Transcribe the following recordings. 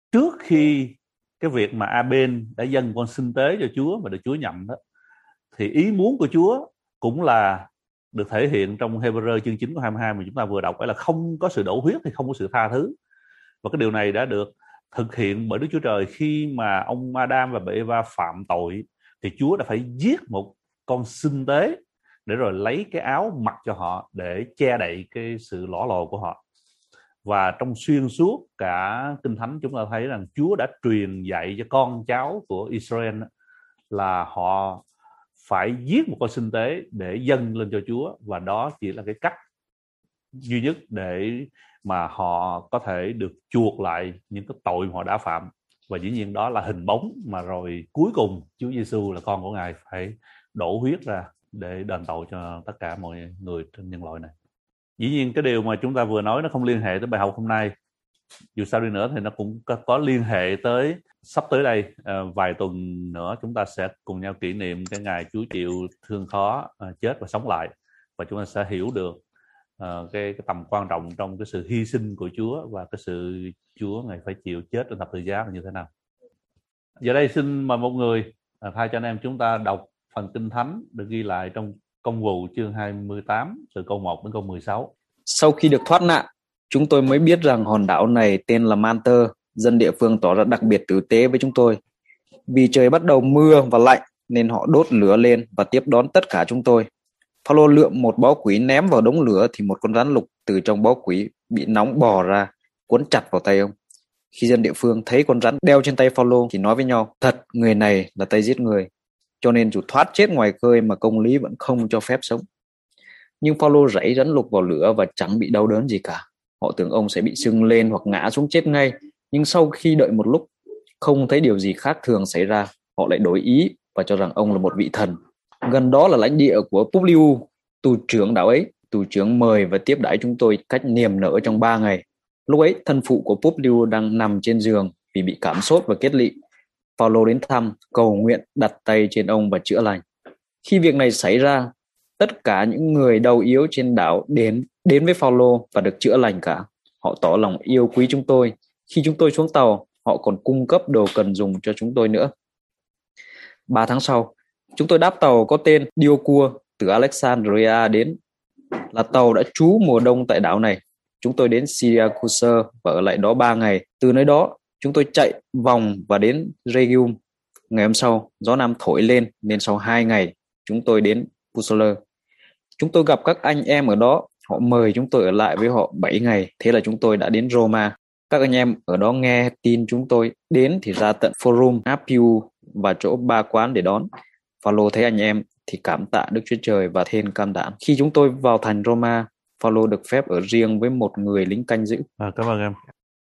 trước khi cái việc mà A-bên đã dâng con sinh tế cho Chúa và được Chúa nhận đó, thì ý muốn của Chúa cũng là được thể hiện trong Hebrew chương 9 câu 22 mà chúng ta vừa đọc, là không có sự đổ huyết thì không có sự tha thứ. Và cái điều này đã được thực hiện bởi Đức Chúa Trời khi mà ông Adam và bà Eva phạm tội, thì Chúa đã phải giết một con sinh tế để rồi lấy cái áo mặc cho họ để che đậy cái sự lõ lồ của họ. Và trong xuyên suốt cả Kinh Thánh chúng ta thấy rằng Chúa đã truyền dạy cho con cháu của Israel là họ phải giết một con sinh tế để dâng lên cho Chúa, và đó chỉ là cái cách duy nhất để mà họ có thể được chuộc lại những cái tội mà họ đã phạm. Và dĩ nhiên đó là hình bóng mà rồi cuối cùng Chúa Giêsu là con của Ngài phải đổ huyết ra để đền tội cho tất cả mọi người trên nhân loại này. Dĩ nhiên cái điều mà chúng ta vừa nói nó không liên hệ tới bài học hôm nay, dù sao đi nữa thì nó cũng có liên hệ tới sắp tới đây, vài tuần nữa chúng ta sẽ cùng nhau kỷ niệm cái ngày Chúa chịu thương khó, chết và sống lại, và chúng ta sẽ hiểu được cái tầm quan trọng trong cái sự hy sinh của Chúa và cái sự Chúa Ngài phải chịu chết trên thập tự giá là như thế nào. Giờ đây xin mời một người thay cho anh em chúng ta đọc phần Kinh Thánh được ghi lại trong Công vụ chương 28 từ câu 1 đến câu 16. Sau khi được thoát nạn, chúng tôi mới biết rằng hòn đảo này tên là Malta. Dân địa phương tỏ ra đặc biệt tử tế với chúng tôi. Vì trời bắt đầu mưa và lạnh nên họ đốt lửa lên và tiếp đón tất cả chúng tôi. Phaolô lượm một bó quỷ ném vào đống lửa thì một con rắn lục từ trong bó quỷ bị nóng bò ra, quấn chặt vào tay ông. Khi dân địa phương thấy con rắn đeo trên tay Phaolô thì nói với nhau: thật, người này là tay giết người. Cho nên dù thoát chết ngoài khơi mà công lý vẫn không cho phép sống. Nhưng Phaolô rảy rắn lục vào lửa và chẳng bị đau đớn gì cả. Họ tưởng ông sẽ bị sưng lên hoặc ngã xuống chết ngay. Nhưng sau khi đợi một lúc, không thấy điều gì khác thường xảy ra, họ lại đổi ý và cho rằng ông là một vị thần. Gần đó là lãnh địa của Publius, tù trưởng đảo ấy. Tù trưởng mời và tiếp đãi chúng tôi cách niềm nở trong 3 ngày. Lúc ấy, thân phụ của Publius đang nằm trên giường vì bị cảm sốt và kết lị. Phaolô đến thăm, cầu nguyện, đặt tay trên ông và chữa lành. Khi việc này xảy ra, tất cả những người đau yếu trên đảo đến với Phaolô và được chữa lành cả. Họ tỏ lòng yêu quý chúng tôi. Khi chúng tôi xuống tàu, họ còn cung cấp đồ cần dùng cho chúng tôi nữa. 3 tháng sau, chúng tôi đáp tàu có tên Diocua từ Alexandria đến, là tàu đã trú mùa đông tại đảo này. Chúng tôi đến Syracuse và ở lại đó 3 ngày. Từ nơi đó, chúng tôi chạy vòng và đến Rhegium. Ngày hôm sau, gió nam thổi lên nên sau 2 ngày, chúng tôi đến Pustula. Chúng tôi gặp các anh em ở đó, họ mời chúng tôi ở lại với họ 7 ngày, thế là chúng tôi đã đến Roma. Các anh em ở đó nghe tin chúng tôi đến thì ra tận Forum Appius và chỗ Ba Quán để đón. Phaolô thấy anh em thì cảm tạ Đức Chúa Trời và thêm can đảm. Khi chúng tôi vào thành Roma, Phaolô được phép ở riêng với một người lính canh giữ. Cảm ơn em.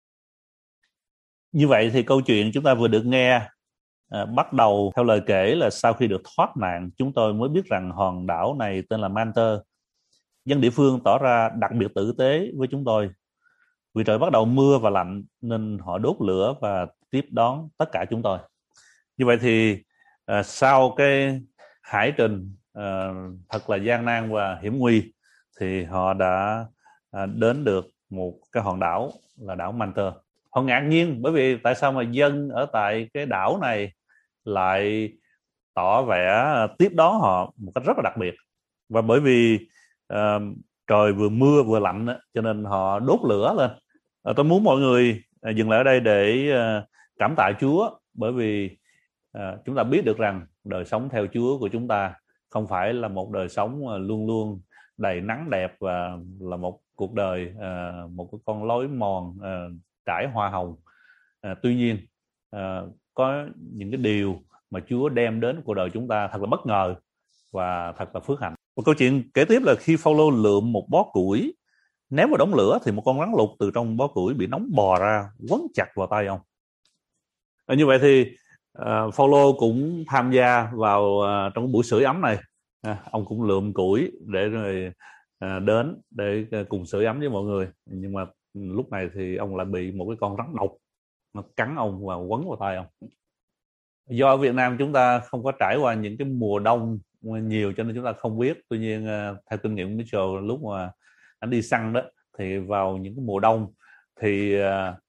Như vậy thì câu chuyện chúng ta vừa được nghe bắt đầu theo lời kể là sau khi được thoát nạn, chúng tôi mới biết rằng hòn đảo này tên là Malta. Dân địa phương tỏ ra đặc biệt tử tế với chúng tôi. Vì trời bắt đầu mưa và lạnh nên họ đốt lửa và tiếp đón tất cả chúng tôi. Như vậy thì sau cái hải trình thật là gian nan và hiểm nguy thì họ đã đến được một cái hòn đảo là đảo Malta. Họ ngạc nhiên bởi vì tại sao mà dân ở tại cái đảo này lại tỏ vẻ tiếp đón họ một cách rất là đặc biệt. Và bởi vì trời vừa mưa vừa lạnh cho nên họ đốt lửa lên. Tôi muốn mọi người dừng lại ở đây để cảm tạ Chúa, bởi vì chúng ta biết được rằng đời sống theo Chúa của chúng ta không phải là một đời sống luôn luôn đầy nắng đẹp và là một cuộc đời một cái con lối mòn trải hoa hồng. Tuy nhiên có những cái điều mà Chúa đem đến cuộc đời chúng ta thật là bất ngờ và thật là phước hạnh. Một câu chuyện kể tiếp là khi Phaolô lượm một bó củi ném vào đống lửa thì một con rắn lục từ trong bó củi bị nóng bò ra, quấn chặt vào tay ông. Như vậy thì Phaolô cũng tham gia vào trong buổi sưởi ấm này. Ông cũng lượm củi để rồi đến để cùng sưởi ấm với mọi người. Nhưng mà lúc này thì ông lại bị một cái con rắn độc nó cắn ông và quấn vào tay ông. Do ở Việt Nam chúng ta không có trải qua những cái mùa đông nhiều cho nên chúng ta không biết. Tuy nhiên theo kinh nghiệm của Mitchell, lúc mà anh đi săn đó thì vào những cái mùa đông thì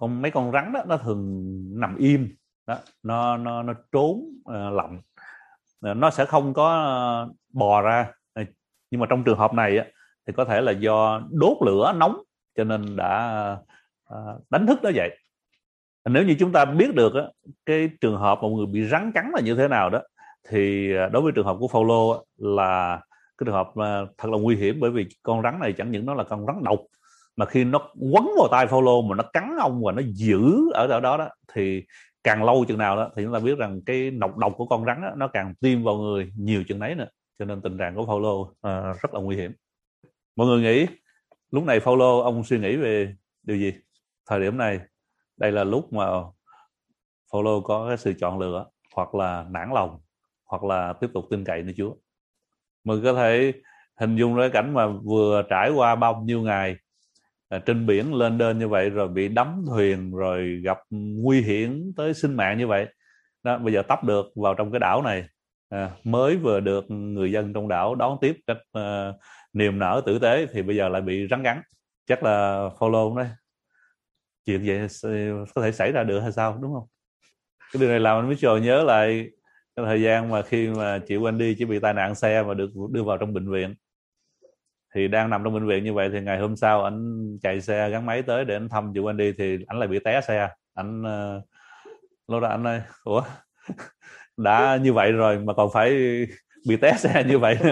mấy con rắn đó nó thường nằm im đó, nó trốn lạnh, nó sẽ không có bò ra. Nhưng mà trong trường hợp này á, thì có thể là do đốt lửa nóng cho nên đã đánh thức nó vậy. Nếu như chúng ta biết được á, cái trường hợp một người bị rắn cắn là như thế nào đó, thì đối với trường hợp của Phaolô là cái trường hợp thật là nguy hiểm, bởi vì con rắn này chẳng những nó là con rắn độc, mà khi nó quấn vào tay Phaolô mà nó cắn ông và nó giữ ở đó thì càng lâu chừng nào đó thì chúng ta biết rằng cái nọc độc của con rắn đó, nó càng tiêm vào người nhiều chừng nấy nữa. Cho nên tình trạng của Phaolô rất là nguy hiểm. Mọi người nghĩ lúc này Phaolô ông suy nghĩ về điều gì? Thời điểm này, đây là lúc mà Phaolô có cái sự chọn lựa, hoặc là nản lòng, hoặc là tiếp tục tin cậy nơi Chúa. Mình có thể hình dung cái cảnh mà vừa trải qua bao nhiêu ngày trên biển lên đên như vậy, rồi bị đắm thuyền, rồi gặp nguy hiểm tới sinh mạng như vậy đó, bây giờ tấp được vào trong cái đảo này, mới vừa được người dân trong đảo đón tiếp cách niềm nở tử tế, thì bây giờ lại bị rắn cắn. Chắc là Phaolô đấy, chuyện vậy có thể xảy ra được hay sao, đúng không? Cái điều này làm anh mới nhớ lại cái thời gian mà khi mà chị Wendy chỉ bị tai nạn xe và được đưa vào trong bệnh viện. Thì đang nằm trong bệnh viện như vậy, thì ngày hôm sau anh chạy xe gắn máy tới để anh thăm chị Wendy, thì anh lại bị té xe. Anh lúc đó anh ơi, ủa đã như vậy rồi mà còn phải bị té xe như vậy.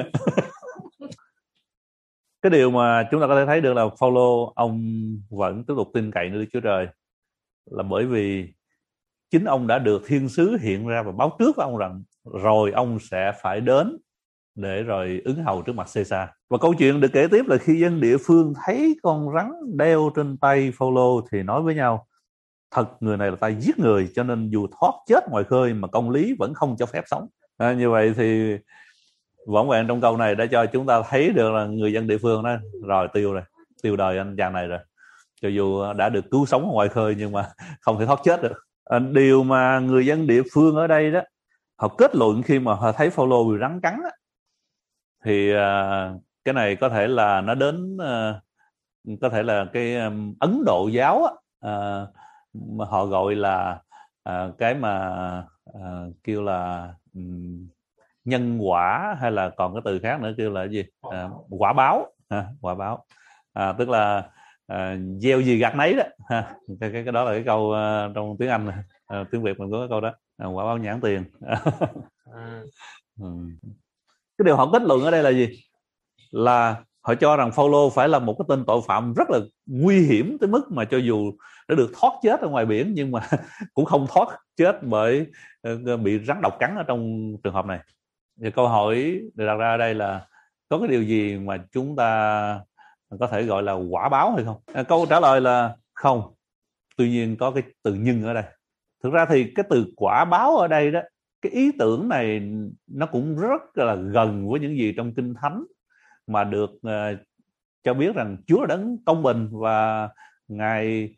Cái điều mà chúng ta có thể thấy được là Phaolô ông vẫn tiếp tục tin cậy nơi Đức Chúa Trời, là bởi vì chính ông đã được thiên sứ hiện ra và báo trước với ông rằng rồi ông sẽ phải đến để rồi ứng hầu trước mặt Caesar. Và câu chuyện được kể tiếp là khi dân địa phương thấy con rắn đeo trên tay Phaolô thì nói với nhau: thật, người này là tay giết người, cho nên dù thoát chết ngoài khơi mà công lý vẫn không cho phép sống. Như vậy thì vỏn vẹn trong câu này đã cho chúng ta thấy được là người dân địa phương đó rồi tiêu đời anh chàng này rồi. Cho dù đã được cứu sống ngoài khơi nhưng mà không thể thoát chết được. Điều mà người dân địa phương ở đây đó, họ kết luận khi mà họ thấy Phaolô bị rắn cắn đó, thì cái này có thể là nó đến có thể là cái Ấn Độ giáo mà họ gọi là cái mà kêu là nhân quả, hay là còn cái từ khác nữa kêu là cái gì, quả báo, quả báo, tức là gieo gì gặt nấy đó. Cái đó là cái câu trong tiếng Anh, tiếng Việt mình có cái câu đó, quả báo nhãn tiền. Cái điều họ kết luận ở đây là gì? Là họ cho rằng Phaolô phải là một cái tên tội phạm rất là nguy hiểm tới mức mà cho dù đã được thoát chết ở ngoài biển nhưng mà cũng không thoát chết bởi bị rắn độc cắn ở trong trường hợp này. Và câu hỏi được đặt ra ở đây là có cái điều gì mà chúng ta có thể gọi là quả báo hay không? Câu trả lời là không. Tuy nhiên có cái từ nhưng ở đây. Thực ra thì cái từ quả báo ở đây đó, cái ý tưởng này nó cũng rất là gần với những gì trong Kinh Thánh mà được cho biết rằng Chúa là đấng công bình và Ngài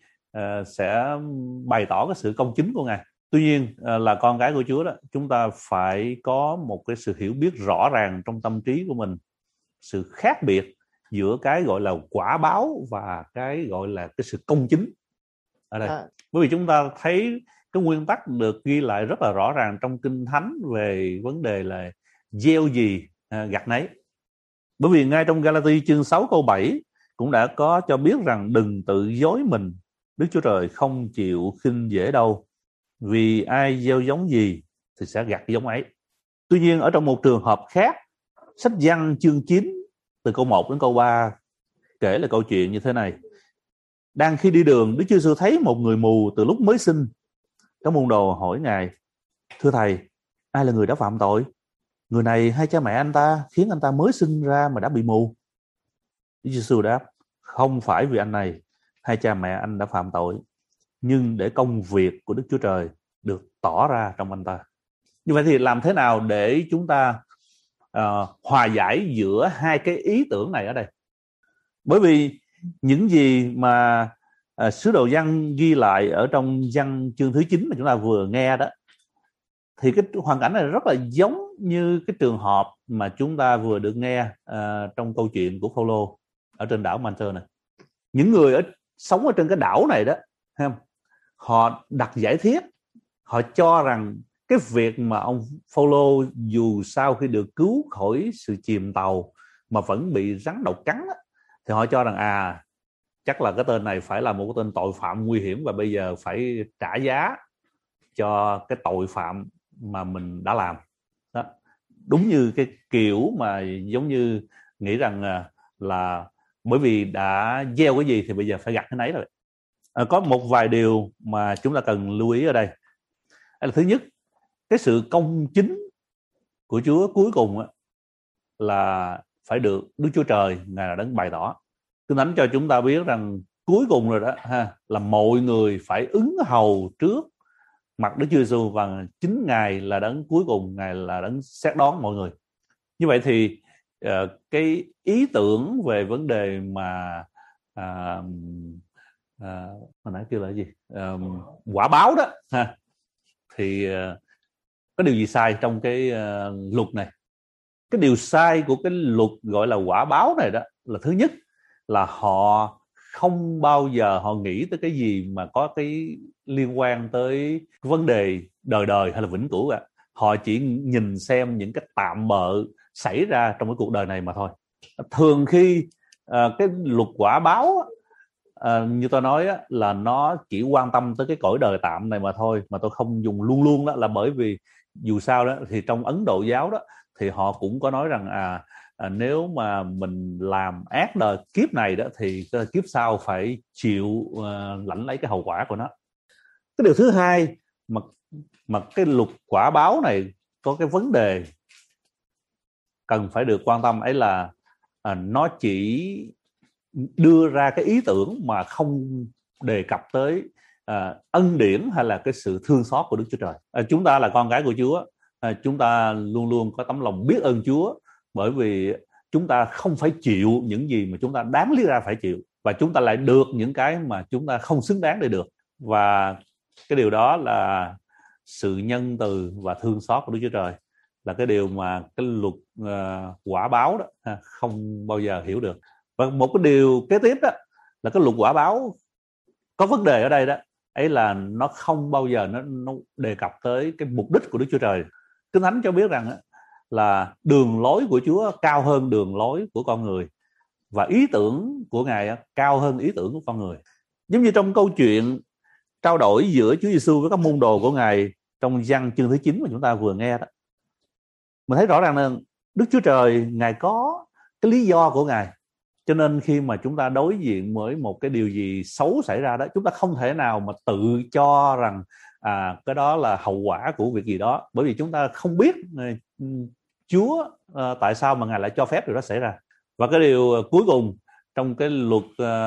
sẽ bày tỏ cái sự công chính của Ngài. Tuy nhiên là con cái của Chúa đó, chúng ta phải có một cái sự hiểu biết rõ ràng trong tâm trí của mình sự khác biệt giữa cái gọi là quả báo và cái gọi là cái sự công chính ở đây. Bởi vì chúng ta thấy cái nguyên tắc được ghi lại rất là rõ ràng trong Kinh Thánh về vấn đề là gieo gì gặt nấy. Bởi vì ngay trong Galati chương 6 câu 7 cũng đã có cho biết rằng đừng tự dối mình, Đức Chúa Trời không chịu khinh dễ đâu, vì ai gieo giống gì thì sẽ gặt giống ấy. Tuy nhiên ở trong một trường hợp khác, sách Giăng chương 9 từ câu 1 đến câu 3 kể là câu chuyện như thế này. Đang khi đi đường, Đức Chúa Giêsu thấy một người mù từ lúc mới sinh. Các môn đồ hỏi Ngài: thưa Thầy, ai là người đã phạm tội? Người này hay cha mẹ anh ta khiến anh ta mới sinh ra mà đã bị mù? Đức Chúa Giêsu đáp: không phải vì anh này hay cha mẹ anh đã phạm tội, nhưng để công việc của Đức Chúa Trời được tỏ ra trong anh ta. Như vậy thì làm thế nào để chúng ta hòa giải giữa hai cái ý tưởng này ở đây? Bởi vì những gì mà sứ đồ Giăng ghi lại ở trong Giăng chương thứ 9 mà chúng ta vừa nghe đó, thì cái hoàn cảnh này rất là giống như cái trường hợp mà chúng ta vừa được nghe trong câu chuyện của Phaolô ở trên đảo Malta này. Những người sống ở trên cái đảo này đó, họ đặt giải thiết, họ cho rằng cái việc mà ông Phaolô dù sau khi được cứu khỏi sự chìm tàu mà vẫn bị rắn độc cắn đó, thì họ cho rằng chắc là cái tên này phải là một cái tên tội phạm nguy hiểm và bây giờ phải trả giá cho cái tội phạm mà mình đã làm đó. Đúng như cái kiểu mà giống như nghĩ rằng là bởi vì đã gieo cái gì thì bây giờ phải gặt cái nấy rồi. Có một vài điều mà chúng ta cần lưu ý ở đây. Thứ nhất, cái sự công chính của Chúa cuối cùng là phải được Đức Chúa Trời Ngài là đấng bày tỏ. Kinh Thánh cho chúng ta biết rằng cuối cùng rồi đó là mọi người phải ứng hầu trước mặt Đức Chúa Giêsu và chính Ngài là đấng cuối cùng, Ngài là đấng xét đoán mọi người. Như vậy thì cái ý tưởng về vấn đề mà hồi nãy kêu là gì, quả báo đó thì có điều gì sai trong cái luật này? Cái điều sai của cái luật gọi là quả báo này đó là thứ nhất là họ không bao giờ họ nghĩ tới cái gì mà có cái liên quan tới vấn đề đời đời hay là vĩnh cửu cả. Họ chỉ nhìn xem những cái tạm bợ xảy ra trong cái cuộc đời này mà thôi. Thường khi cái luật quả báo như tôi nói là nó chỉ quan tâm tới cái cõi đời tạm này mà thôi, mà tôi không dùng luôn luôn đó là bởi vì dù sao đó thì trong Ấn Độ giáo đó thì họ cũng có nói rằng nếu mà mình làm ác đời kiếp này đó thì kiếp sau phải chịu lãnh lấy cái hậu quả của nó. Cái điều thứ hai mà cái luật quả báo này có cái vấn đề cần phải được quan tâm ấy là nó chỉ đưa ra cái ý tưởng mà không đề cập tới ân điển hay là cái sự thương xót của Đức Chúa Trời. Chúng ta là con cái của Chúa, chúng ta luôn luôn có tấm lòng biết ơn Chúa, bởi vì chúng ta không phải chịu những gì mà chúng ta đáng lý ra phải chịu, và chúng ta lại được những cái mà chúng ta không xứng đáng để được. Và cái điều đó là sự nhân từ và thương xót của Đức Chúa Trời, là cái điều mà cái luật quả báo đó không bao giờ hiểu được. Và một cái điều kế tiếp đó là cái luật quả báo có vấn đề ở đây đó ấy là nó không bao giờ nó đề cập tới cái mục đích của Đức Chúa Trời. Kinh Thánh cho biết rằng là đường lối của Chúa cao hơn đường lối của con người, và ý tưởng của Ngài cao hơn ý tưởng của con người. Giống như trong câu chuyện trao đổi giữa Chúa Giêsu với các môn đồ của Ngài trong Giăng chương thứ 9 mà chúng ta vừa nghe đó, mình thấy rõ ràng là Đức Chúa Trời Ngài có cái lý do của Ngài. Cho nên khi mà chúng ta đối diện với một cái điều gì xấu xảy ra đó, chúng ta không thể nào mà tự cho rằng cái đó là hậu quả của việc gì đó, bởi vì chúng ta không biết Chúa tại sao mà Ngài lại cho phép điều đó xảy ra. Và cái điều cuối cùng trong cái luật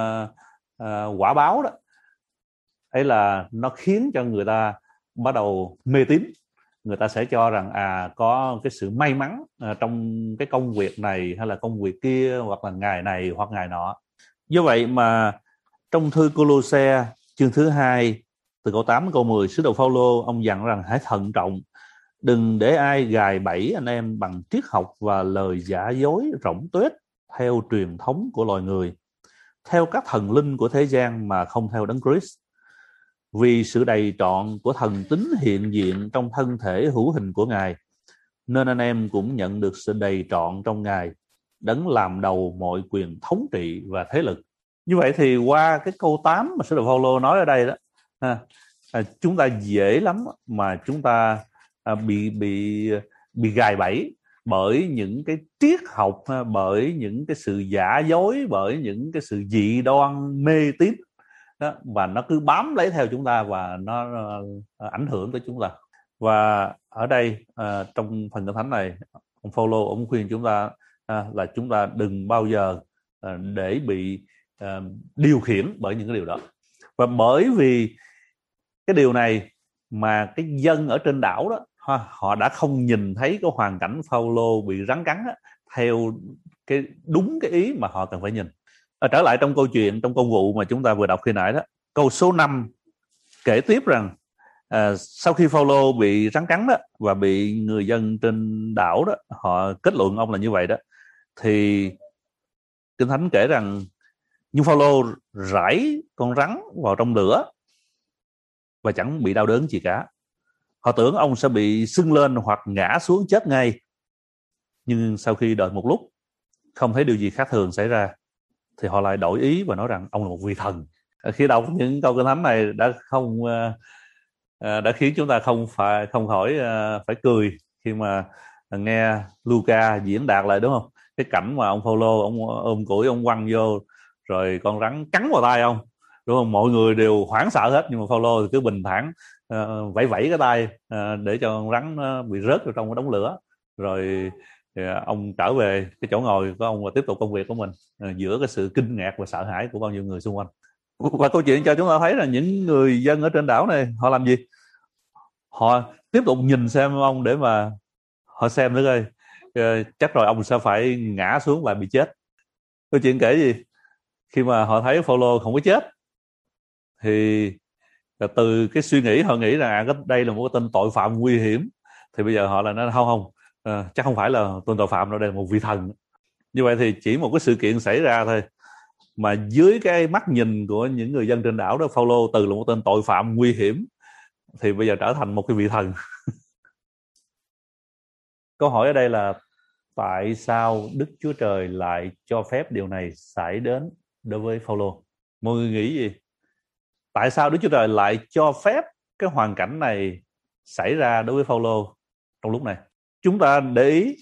quả báo đó ấy là nó khiến cho người ta bắt đầu mê tín. Người ta sẽ cho rằng có cái sự may mắn trong cái công việc này hay là công việc kia, hoặc là ngày này hoặc ngày nọ. Do vậy mà trong thư Cô-lô-se chương thứ 2 từ câu 8 đến câu 10, sứ đồ Phao-lô ông dặn rằng hãy thận trọng, đừng để ai gài bẫy anh em bằng triết học và lời giả dối rỗng tuếch theo truyền thống của loài người, theo các thần linh của thế gian mà không theo Đấng Christ. Vì sự đầy trọn của thần tính hiện diện trong thân thể hữu hình của Ngài, nên anh em cũng nhận được sự đầy trọn trong Ngài, Đấng làm đầu mọi quyền thống trị và thế lực. Như vậy thì qua cái câu 8 mà sứ đồ Phaolô nói ở đây đó, chúng ta dễ lắm mà chúng ta bị gài bẫy bởi những cái triết học, bởi những cái sự giả dối, bởi những cái sự dị đoan mê tín đó, và nó cứ bám lấy theo chúng ta và nó ảnh hưởng tới chúng ta. Và ở đây trong phần Kinh Thánh này, ông Phaolô ông khuyên chúng ta là chúng ta đừng bao giờ để bị điều khiển bởi những cái điều đó. Và bởi vì cái điều này mà cái dân ở trên đảo đó họ đã không nhìn thấy cái hoàn cảnh Phaolô bị rắn cắn theo cái đúng cái ý mà họ cần phải nhìn. Trở lại trong câu chuyện, trong công vụ mà chúng ta vừa đọc khi nãy đó, câu số 5 kể tiếp rằng sau khi Phaolô bị rắn cắn đó và bị người dân trên đảo đó họ kết luận ông là như vậy đó, thì Kinh Thánh kể rằng nhưng Phaolô rải con rắn vào trong lửa và chẳng bị đau đớn gì cả. Họ tưởng ông sẽ bị sưng lên hoặc ngã xuống chết ngay. Nhưng sau khi đợi một lúc, không thấy điều gì khác thường xảy ra, thì họ lại đổi ý và nói rằng ông là một vị thần. Khi đọc những câu kinh thánh này đã khiến chúng ta không khỏi phải cười khi mà nghe Luca diễn đạt lại, đúng không? Cái cảnh mà ông Phaolô ông ôm củi ông quăng vô rồi con rắn cắn vào tay ông, đúng không? Mọi người đều hoảng sợ hết, nhưng mà Phaolô thì cứ bình thản vẫy vẫy cái tay để cho con rắn nó bị rớt vào trong cái đống lửa, rồi ông trở về cái chỗ ngồi của ông và tiếp tục công việc của mình giữa cái sự kinh ngạc và sợ hãi của bao nhiêu người xung quanh. Và câu chuyện cho chúng ta thấy là những người dân ở trên đảo này họ làm gì? Họ tiếp tục nhìn xem ông để mà họ xem nữa coi chắc rồi ông sẽ phải ngã xuống và bị chết. Câu chuyện kể gì? Khi mà họ thấy Phaolô không có chết, thì từ cái suy nghĩ họ nghĩ rằng đây là một cái tên tội phạm nguy hiểm, thì bây giờ họ là nói không chắc không phải là tên tội phạm đâu, đây là một vị thần. Như vậy thì chỉ một cái sự kiện xảy ra thôi mà dưới cái mắt nhìn của những người dân trên đảo đó, Phaolô từ là một tên tội phạm nguy hiểm thì bây giờ trở thành một cái vị thần. Câu hỏi ở đây là tại sao Đức Chúa Trời lại cho phép điều này xảy đến đối với Phaolô? Mọi người nghĩ gì? Tại sao Đức Chúa Trời lại cho phép cái hoàn cảnh này xảy ra đối với Phaolô trong lúc này? Chúng ta để ý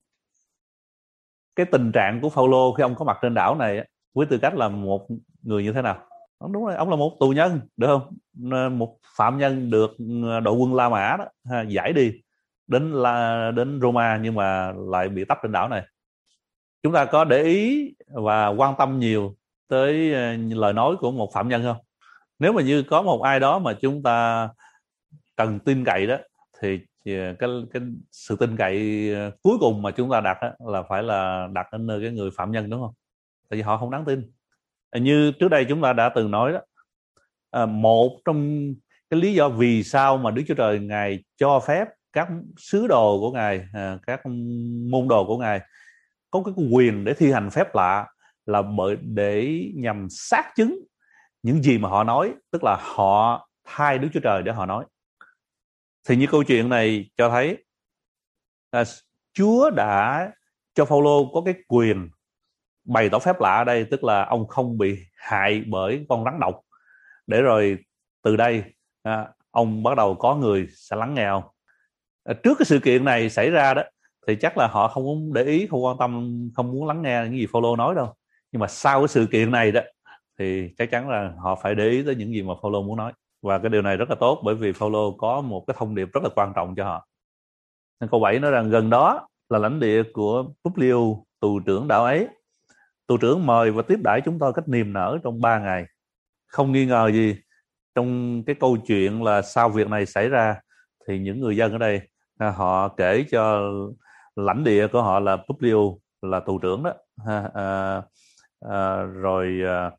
cái tình trạng của Phaolô khi ông có mặt trên đảo này với tư cách là một người như thế nào? Đúng rồi, ông là một tù nhân, được không? Một phạm nhân được đội quân La Mã đó giải đi đến Roma, nhưng mà lại bị tấp trên đảo này. Chúng ta có để ý và quan tâm nhiều tới lời nói của một phạm nhân không? Nếu mà như có một ai đó mà chúng ta cần tin cậy đó, thì cái sự tin cậy cuối cùng mà chúng ta đặt là phải là đặt ở nơi cái người phạm nhân, đúng không? Tại vì họ không đáng tin. Như trước đây chúng ta đã từng nói đó, một trong cái lý do vì sao mà Đức Chúa Trời Ngài cho phép các sứ đồ của Ngài, các môn đồ của Ngài có cái quyền để thi hành phép lạ là để nhằm xác chứng những gì mà họ nói, tức là họ thay Đức Chúa Trời để họ nói. Thì như câu chuyện này cho thấy Chúa đã cho Phaolô có cái quyền bày tỏ phép lạ ở đây, tức là ông không bị hại bởi con rắn độc, để rồi từ đây ông bắt đầu có người sẽ lắng nghe ông. Trước cái sự kiện này xảy ra đó thì chắc là họ không muốn để ý, không quan tâm, không muốn lắng nghe những gì Phaolô nói đâu. Nhưng mà sau cái sự kiện này đó thì chắc chắn là họ phải để ý tới những gì mà Phaolô muốn nói. Và cái điều này rất là tốt, bởi vì Phaolô có một cái thông điệp rất là quan trọng cho họ. Nên câu 7 nói rằng gần đó là lãnh địa của Publio, tù trưởng đảo ấy. Tù trưởng mời và tiếp đãi chúng tôi cách niềm nở trong 3 ngày. Không nghi ngờ gì, trong cái câu chuyện là sau việc này xảy ra thì những người dân ở đây họ kể cho lãnh địa của họ là Publio là tù trưởng đó, rồi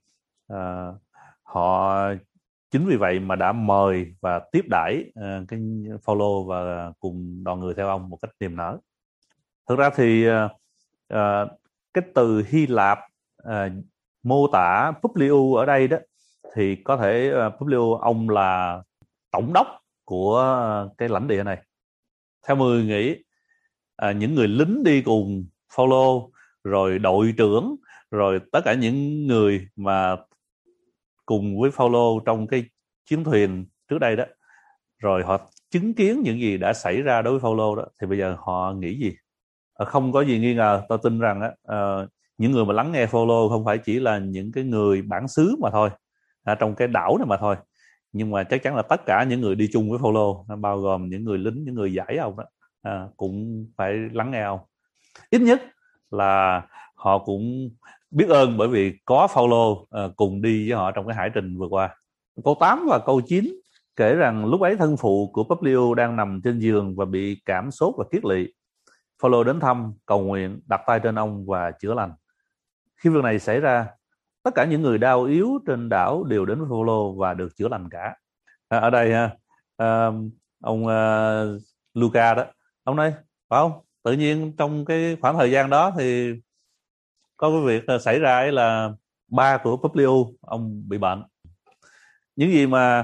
họ chính vì vậy mà đã mời và tiếp đãi cái Phaolô và cùng đoàn người theo ông một cách niềm nở. Thực ra thì cái từ Hy Lạp mô tả Publio ở đây đó thì có thể Publio ông là tổng đốc của cái lãnh địa này. Theo người nghĩ những người lính đi cùng Phaolô, rồi đội trưởng, rồi tất cả những người mà cùng với Phaolô trong cái chuyến thuyền trước đây đó, rồi họ chứng kiến những gì đã xảy ra đối với Phaolô đó, thì bây giờ họ nghĩ gì? Không có gì nghi ngờ, tôi tin rằng những người mà lắng nghe Phaolô không phải chỉ là những cái người bản xứ mà thôi, trong cái đảo này mà thôi, nhưng mà chắc chắn là tất cả những người đi chung với Phaolô, bao gồm những người lính, những người giải ông đó, cũng phải lắng nghe ông. Ít nhất là họ cũng biết ơn bởi vì có Phaolô cùng đi với họ trong cái hải trình vừa qua. Câu 8 và câu 9 kể rằng lúc ấy thân phụ của Publio đang nằm trên giường và bị cảm sốt và kiết lỵ. Phaolô đến thăm, cầu nguyện, đặt tay trên ông và chữa lành. Khi việc này xảy ra, tất cả những người đau yếu trên đảo đều đến với Phaolô và được chữa lành cả. Ở đây ông Luca đó, ông nói phải không? Tự nhiên trong cái khoảng thời gian đó thì có cái việc xảy ra ấy là ba của Publio ông bị bệnh. Những gì mà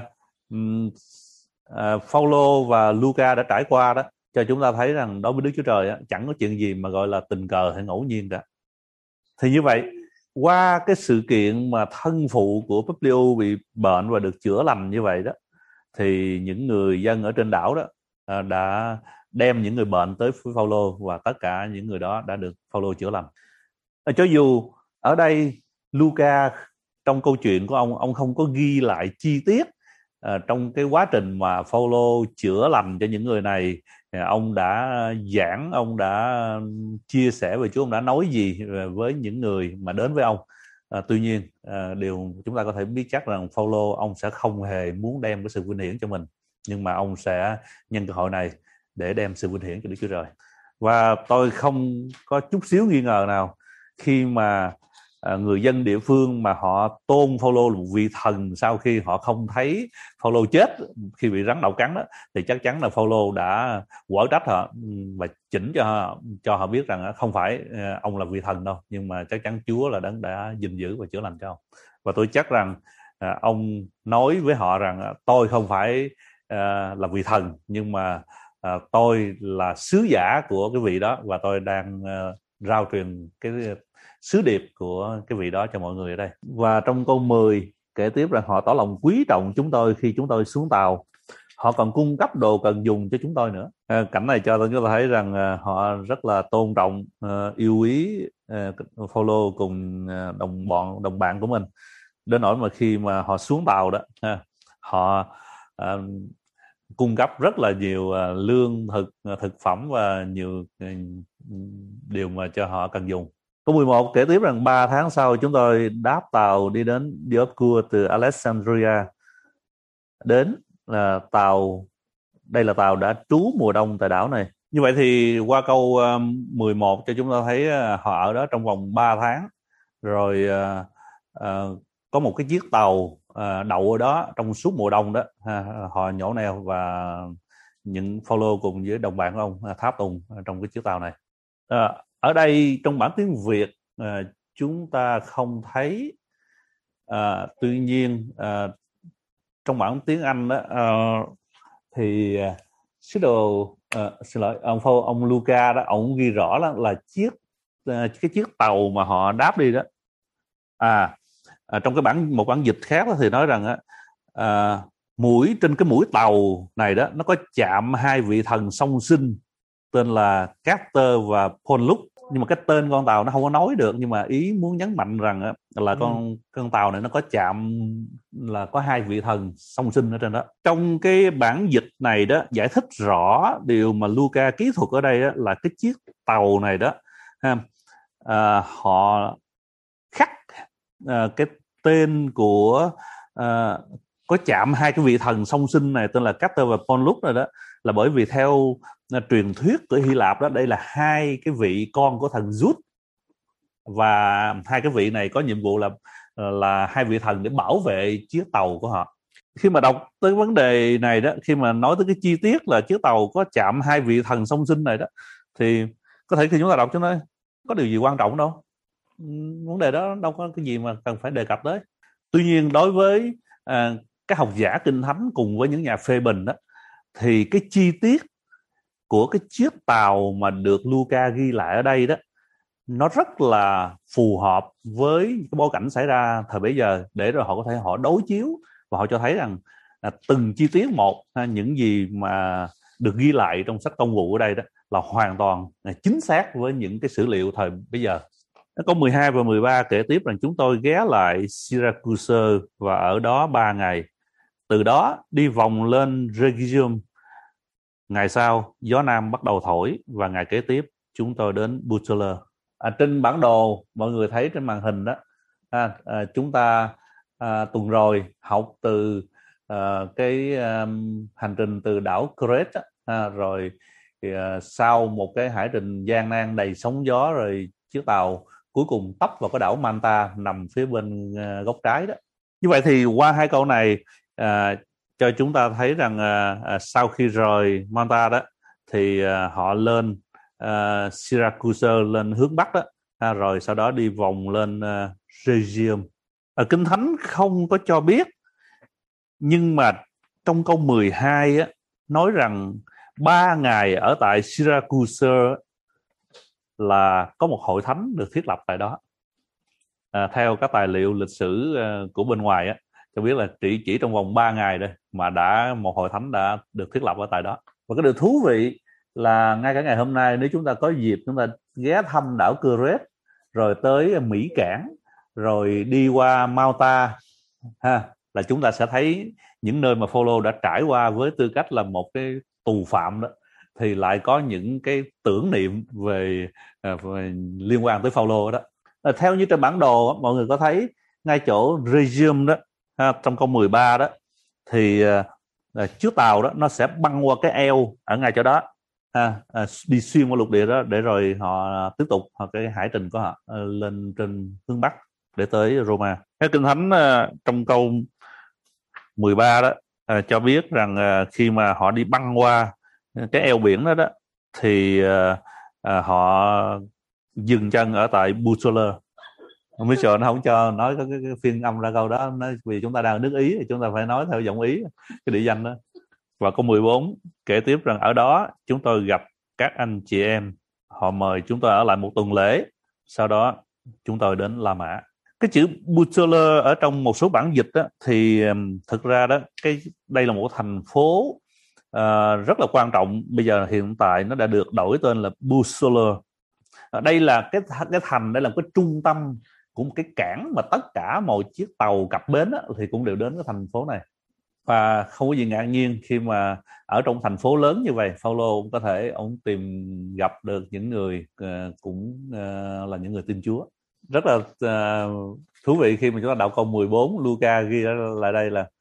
Phaolô và Luca đã trải qua đó cho chúng ta thấy rằng đối với Đức Chúa Trời á, chẳng có chuyện gì mà gọi là tình cờ hay ngẫu nhiên cả. Thì như vậy, qua cái sự kiện mà thân phụ của Publio bị bệnh và được chữa lành như vậy đó, thì những người dân ở trên đảo đó đã đem những người bệnh tới với Phaolô, và tất cả những người đó đã được Phaolô chữa lành. Cho dù ở đây Luca trong câu chuyện của ông không có ghi lại chi tiết trong cái quá trình mà Phaolô chữa lành cho những người này, ông đã giảng, ông đã chia sẻ về Chúa, ông đã nói gì với những người mà đến với ông. Tuy nhiên điều chúng ta có thể biết chắc rằng Phaolô ông sẽ không hề muốn đem cái sự vinh hiển cho mình, nhưng mà ông sẽ nhân cơ hội này để đem sự vinh hiển cho Đức Chúa Trời. Và tôi không có chút xíu nghi ngờ nào khi mà người dân địa phương mà họ tôn Phaolô là một vị thần sau khi họ không thấy Phaolô chết khi bị rắn độc cắn đó, thì chắc chắn là Phaolô đã quở trách họ và chỉnh cho họ biết rằng không phải ông là vị thần đâu, nhưng mà chắc chắn Chúa là đấng đã gìn giữ và chữa lành cho ông. Và tôi chắc rằng ông nói với họ rằng tôi không phải là vị thần, nhưng mà tôi là sứ giả của cái vị đó, và tôi đang rao truyền cái sứ điệp của cái vị đó cho mọi người ở đây. Và trong câu 10 kể tiếp rằng họ tỏ lòng quý trọng chúng tôi khi chúng tôi xuống tàu. Họ còn cung cấp đồ cần dùng cho chúng tôi nữa. Cảnh này cho tôi thấy rằng họ rất là tôn trọng, yêu quý Phaolô cùng đồng bạn của mình, đến nỗi mà khi mà họ xuống tàu đó, họ cung cấp rất là nhiều lương thực phẩm và nhiều điều mà cho họ cần dùng. Câu 11 kể tiếp rằng 3 tháng sau chúng tôi đáp tàu đi đến Dioscur từ Alexandria. Đến là đây là tàu đã trú mùa đông tại đảo này. Như vậy thì qua câu 11 cho chúng ta thấy họ ở đó trong vòng 3 tháng. Rồi có một cái chiếc tàu đậu ở đó trong suốt mùa đông đó. Họ nhổ neo và những Phaolô cùng với đồng bạn của ông tháp tùng trong cái chiếc tàu này. Ở đây trong bản tiếng Việt chúng ta không thấy, tuy nhiên trong bản tiếng Anh đó thì sứ đồ xin lỗi ông Luca đó, ông ghi rõ là cái chiếc tàu mà họ đáp đi đó. Trong một bản dịch khác đó thì nói rằng trên cái mũi tàu này đó nó có chạm hai vị thần song sinh tên là Castor và Pollux, nhưng mà cái tên con tàu nó không có nói được, nhưng mà ý muốn nhấn mạnh rằng là con tàu này nó có chạm, là có hai vị thần song sinh ở trên đó. Trong cái bản dịch này đó giải thích rõ điều mà Luca kỹ thuật ở đây đó, là cái chiếc tàu này đó họ khắc cái tên của có chạm hai cái vị thần song sinh này tên là Castor và Pollux này đó, là bởi vì theo truyền thuyết của Hy Lạp đó, đây là hai cái vị con của thần Zeus, và hai cái vị này có nhiệm vụ là hai vị thần để bảo vệ chiếc tàu của họ. Khi mà đọc tới vấn đề này đó, khi mà nói tới cái chi tiết là chiếc tàu có chạm hai vị thần song sinh này đó, thì có thể khi chúng ta đọc cho nó có điều gì quan trọng đâu, vấn đề đó đâu có cái gì mà cần phải đề cập tới. Tuy nhiên đối với các học giả kinh thánh cùng với những nhà phê bình đó, thì cái chi tiết của cái chiếc tàu mà được Luca ghi lại ở đây đó, nó rất là phù hợp với cái bối cảnh xảy ra thời bấy giờ, để rồi họ có thể họ đối chiếu và họ cho thấy rằng từng chi tiết một, những gì mà được ghi lại trong sách Công vụ ở đây đó là hoàn toàn chính xác với những cái sử liệu thời bấy giờ. Câu 12 và 13 kể tiếp rằng chúng tôi ghé lại Syracuse và ở đó 3 ngày. Từ đó đi vòng lên Rhegium. Ngày sau gió nam bắt đầu thổi và ngày kế tiếp chúng tôi đến Puteoli. Trên bản đồ mọi người thấy trên màn hình đó, chúng ta tuần rồi học từ cái hành trình từ đảo Crete rồi sau một cái hải trình gian nan đầy sóng gió, rồi chiếc tàu cuối cùng tấp vào cái đảo Malta nằm phía bên góc trái đó. Như vậy thì qua hai câu này cho chúng ta thấy rằng sau khi rời Malta đó thì họ lên Syracuse, lên hướng Bắc đó, rồi sau đó đi vòng lên Rhegium. Kinh Thánh không có cho biết, nhưng mà trong câu 12 á, nói rằng 3 ngày ở tại Syracuse là có một hội thánh được thiết lập tại đó. Theo các tài liệu lịch sử của bên ngoài á, cho biết là chỉ trong vòng 3 ngày đây mà một hội thánh đã được thiết lập ở tại đó. Và cái điều thú vị là ngay cả ngày hôm nay, nếu chúng ta có dịp chúng ta ghé thăm đảo Crete, rồi tới Mỹ Cảng, rồi đi qua Malta là chúng ta sẽ thấy những nơi mà Phaolô đã trải qua với tư cách là một cái tù phạm đó, thì lại có những cái tưởng niệm về liên quan tới Phaolô đó. Theo như trên bản đồ mọi người có thấy ngay chỗ Rhegium đó, trong câu 13 đó, thì chiếc tàu đó nó sẽ băng qua cái eo ở ngay chỗ đó, đi xuyên qua lục địa đó, để rồi họ tiếp tục cái hải trình của họ lên trên hướng Bắc để tới Roma. Cái Kinh Thánh trong câu 13 đó cho biết rằng khi mà họ đi băng qua cái eo biển đó thì họ dừng chân ở tại Busola. Mitchell nó không cho nói cái phiên âm ra câu đó, nó vì chúng ta đang ở nước Ý thì chúng ta phải nói theo giọng Ý cái địa danh đó. Và câu 14 kể tiếp rằng ở đó chúng tôi gặp các anh chị em, họ mời chúng tôi ở lại một tuần lễ, sau đó chúng tôi đến La Mã. Cái chữ Busola ở trong một số bản dịch đó, thì thực ra đó đây là một thành phố rất là quan trọng. Bây giờ hiện tại nó đã được đổi tên là Busola. Đây là cái thành, đây là cái trung tâm của một cái cảng mà tất cả mọi chiếc tàu cập bến đó, thì cũng đều đến cái thành phố này. Và không có gì ngạc nhiên khi mà ở trong thành phố lớn như vậy, Phaolô có thể ông tìm gặp được những người cũng là những người tin Chúa. Rất là thú vị khi mà chúng ta đọc câu 14, Luca ghi lại đây là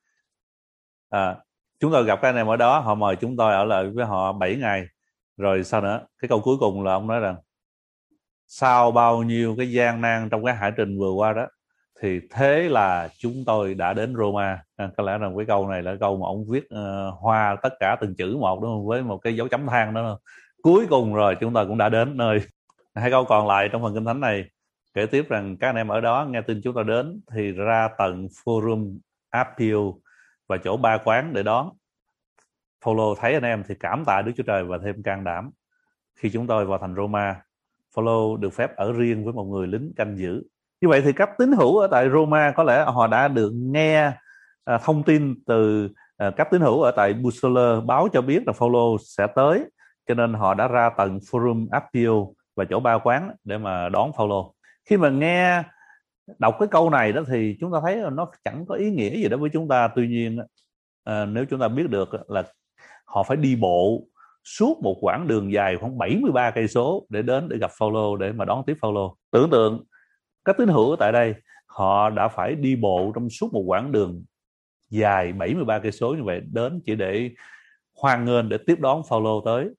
chúng tôi gặp các anh em ở đó, họ mời chúng tôi ở lại với họ 7 ngày. Rồi sau nữa, cái câu cuối cùng là ông nói rằng sau bao nhiêu cái gian nan trong cái hải trình vừa qua đó, thì thế là chúng tôi đã đến Roma. Có lẽ rằng cái câu này là câu mà ông viết hoa tất cả từng chữ một, đúng không? Với một cái dấu chấm than đó. Cuối cùng rồi chúng tôi cũng đã đến nơi. Hai câu còn lại trong phần Kinh Thánh này kể tiếp rằng các anh em ở đó nghe tin chúng tôi đến thì ra tận Forum Appio và chỗ ba quán để đón. Phaolô thấy anh em thì cảm tạ Đức Chúa Trời và thêm can đảm. Khi chúng tôi vào thành Roma, Phaolô được phép ở riêng với một người lính canh giữ. Như vậy thì các tín hữu ở tại Roma có lẽ họ đã được nghe thông tin từ các tín hữu ở tại Busola báo cho biết là Phaolô sẽ tới, cho nên họ đã ra tận Forum Appio và chỗ ba quán để mà đón Phaolô. Khi mà nghe đọc cái câu này đó thì chúng ta thấy là nó chẳng có ý nghĩa gì đó với chúng ta. Tuy nhiên nếu chúng ta biết được là họ phải đi bộ suốt một quãng đường dài khoảng 73 cây số để đến để gặp Phaolô, để mà đón tiếp Phaolô. Tưởng tượng các tín hữu tại đây họ đã phải đi bộ trong suốt một quãng đường dài 73 cây số như vậy đến chỉ để hoan nghênh, để tiếp đón Phaolô tới.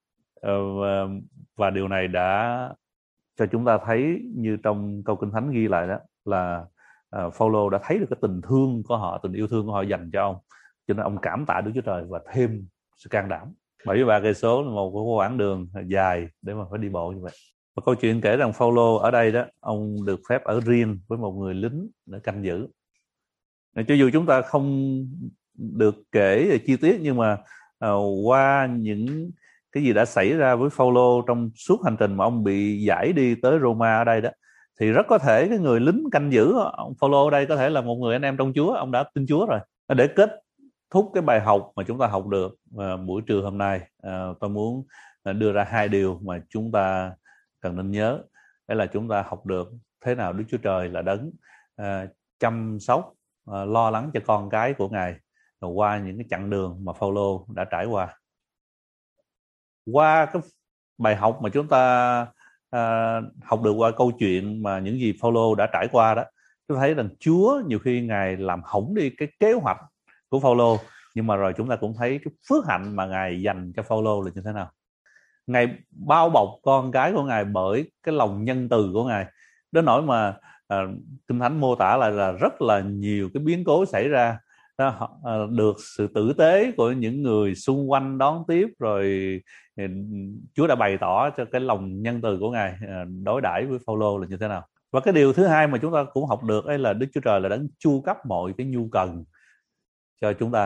Và điều này đã cho chúng ta thấy như trong câu Kinh Thánh ghi lại đó là Phaolô đã thấy được cái tình thương của họ, tình yêu thương của họ dành cho ông, cho nên ông cảm tạ Đức Chúa Trời và thêm sự can đảm. 73 cây số là một cái quãng đường dài để mà phải đi bộ như vậy. Và câu chuyện kể rằng Phaolô ở đây đó, ông được phép ở riêng với một người lính để canh giữ. Cho dù chúng ta không được kể chi tiết, nhưng mà qua những cái gì đã xảy ra với Phaolô trong suốt hành trình mà ông bị giải đi tới Roma ở đây đó, thì rất có thể cái người lính canh giữ ông Phaolô ở đây có thể là một người anh em trong Chúa, ông đã tin Chúa rồi. Để kết thúc cái bài học mà chúng ta học được buổi trưa hôm nay, tôi muốn đưa ra hai điều mà chúng ta cần nên nhớ. Đấy là chúng ta học được thế nào Đức Chúa Trời là đấng chăm sóc, lo lắng cho con cái của Ngài qua những cái chặng đường mà Phaolô đã trải qua. Qua cái bài học mà chúng ta học được qua câu chuyện mà những gì Phaolô đã trải qua đó, tôi thấy rằng Chúa nhiều khi Ngài làm hỏng đi cái kế hoạch của Phaolô, nhưng mà rồi chúng ta cũng thấy cái phước hạnh mà Ngài dành cho Phaolô là như thế nào. Ngài bao bọc con cái của Ngài bởi cái lòng nhân từ của Ngài, đến nỗi mà Kinh Thánh mô tả lại là rất là nhiều cái biến cố xảy ra đó, được sự tử tế của những người xung quanh đón tiếp, rồi Chúa đã bày tỏ cho cái lòng nhân từ của Ngài đối đãi với Phaolô là như thế nào. Và cái điều thứ hai mà chúng ta cũng học được ấy là Đức Chúa Trời là đấng chu cấp mọi cái nhu cần cho chúng ta.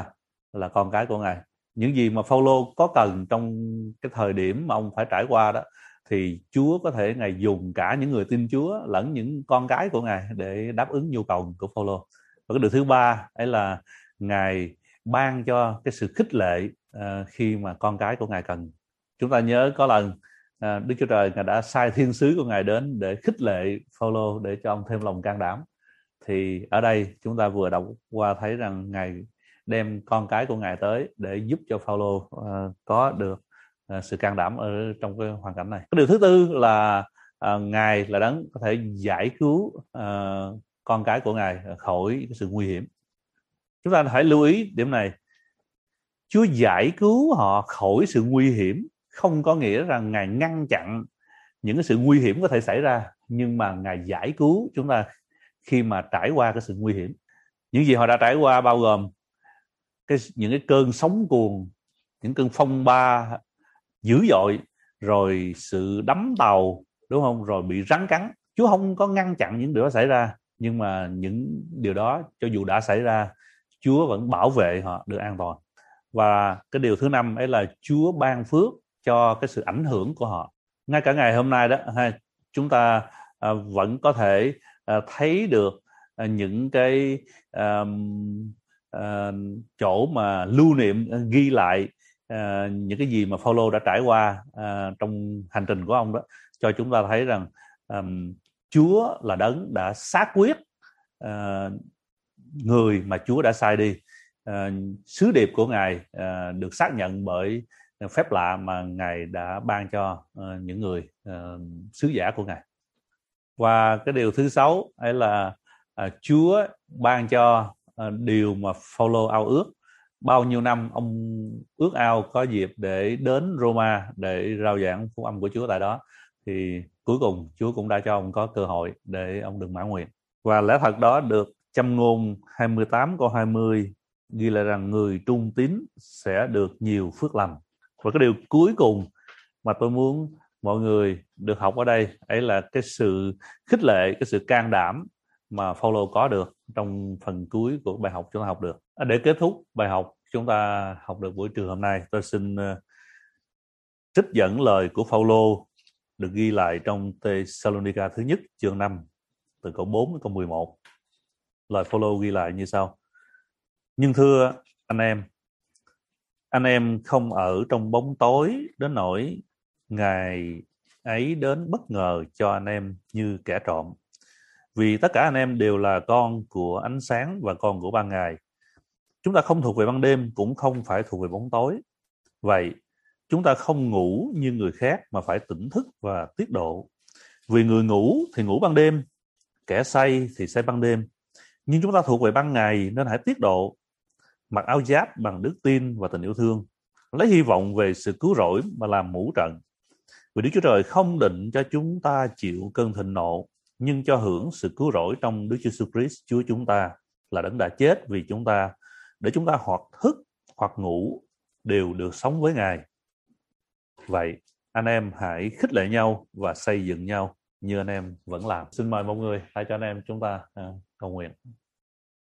là con cái của Ngài. Những gì mà Phaolô có cần trong cái thời điểm mà ông phải trải qua đó, thì Chúa có thể Ngài dùng cả những người tin Chúa lẫn những con cái của Ngài để đáp ứng nhu cầu của Phaolô. Và cái điều thứ ba ấy là Ngài ban cho cái sự khích lệ khi mà con cái của Ngài cần. Chúng ta nhớ có lần Đức Chúa Trời Ngài đã sai thiên sứ của Ngài đến để khích lệ Phaolô để cho ông thêm lòng can đảm. Thì ở đây chúng ta vừa đọc qua thấy rằng Ngài đem con cái của Ngài tới để giúp cho Phaolô có được sự can đảm ở trong cái hoàn cảnh này. Cái điều thứ tư là Ngài là đấng có thể giải cứu con cái của Ngài khỏi cái sự nguy hiểm. Chúng ta phải lưu ý điểm này. Chúa giải cứu họ khỏi sự nguy hiểm không có nghĩa rằng Ngài ngăn chặn những cái sự nguy hiểm có thể xảy ra, nhưng mà Ngài giải cứu chúng ta khi mà trải qua cái sự nguy hiểm. Những gì họ đã trải qua bao gồm những cái cơn sóng cuồn, những cơn phong ba dữ dội, rồi sự đắm tàu, đúng không? Rồi bị rắn cắn. Chúa không có ngăn chặn những điều đó xảy ra, nhưng mà những điều đó cho dù đã xảy ra, Chúa vẫn bảo vệ họ được an toàn. Và cái điều thứ năm ấy là Chúa ban phước cho cái sự ảnh hưởng của họ. Ngay cả ngày hôm nay đó, chúng ta vẫn có thể thấy được những cái chỗ mà lưu niệm ghi lại những cái gì mà Phaolô đã trải qua trong hành trình của ông đó, cho chúng ta thấy rằng Chúa là đấng đã xác quyết người mà Chúa đã sai đi. Sứ điệp của Ngài được xác nhận bởi phép lạ mà Ngài đã ban cho những người sứ giả của Ngài. Và cái điều thứ 6 ấy là Chúa ban cho điều mà Phaolô ao ước. Bao nhiêu năm ông ước ao có dịp để đến Roma để rao giảng phúc âm của Chúa tại đó, thì cuối cùng Chúa cũng đã cho ông có cơ hội để ông được mãn nguyện. Và lẽ thật đó được Châm ngôn 28 câu 20 ghi lại rằng người trung tín sẽ được nhiều phước lành. Và cái điều cuối cùng mà tôi muốn mọi người được học ở đây ấy là cái sự khích lệ, cái sự can đảm mà Phaolô có được trong phần cuối của bài học chúng ta học được. Để kết thúc bài học chúng ta học được buổi trưa hôm nay, tôi xin trích dẫn lời của Phaolô được ghi lại trong Thessalonica thứ nhất chương 5 từ câu 4 đến câu 11. Lời Phaolô ghi lại như sau: Nhưng thưa anh em không ở trong bóng tối đến nỗi ngày ấy đến bất ngờ cho anh em như kẻ trộm. Vì tất cả anh em đều là con của ánh sáng và con của ban ngày. Chúng ta không thuộc về ban đêm, cũng không phải thuộc về bóng tối. Vậy, chúng ta không ngủ như người khác mà phải tỉnh thức và tiết độ. Vì người ngủ thì ngủ ban đêm, kẻ say thì say ban đêm. Nhưng chúng ta thuộc về ban ngày nên hãy tiết độ, mặc áo giáp bằng đức tin và tình yêu thương, lấy hy vọng về sự cứu rỗi mà làm mũ trận. Vì Đức Chúa Trời không định cho chúng ta chịu cơn thịnh nộ, nhưng cho hưởng sự cứu rỗi trong Đức Giêsu Christ Chúa chúng ta, là đấng đã chết vì chúng ta, để chúng ta hoặc thức hoặc ngủ đều được sống với Ngài. Vậy anh em hãy khích lệ nhau và xây dựng nhau như anh em vẫn làm. Xin mời mọi người hãy cho anh em chúng ta cầu nguyện.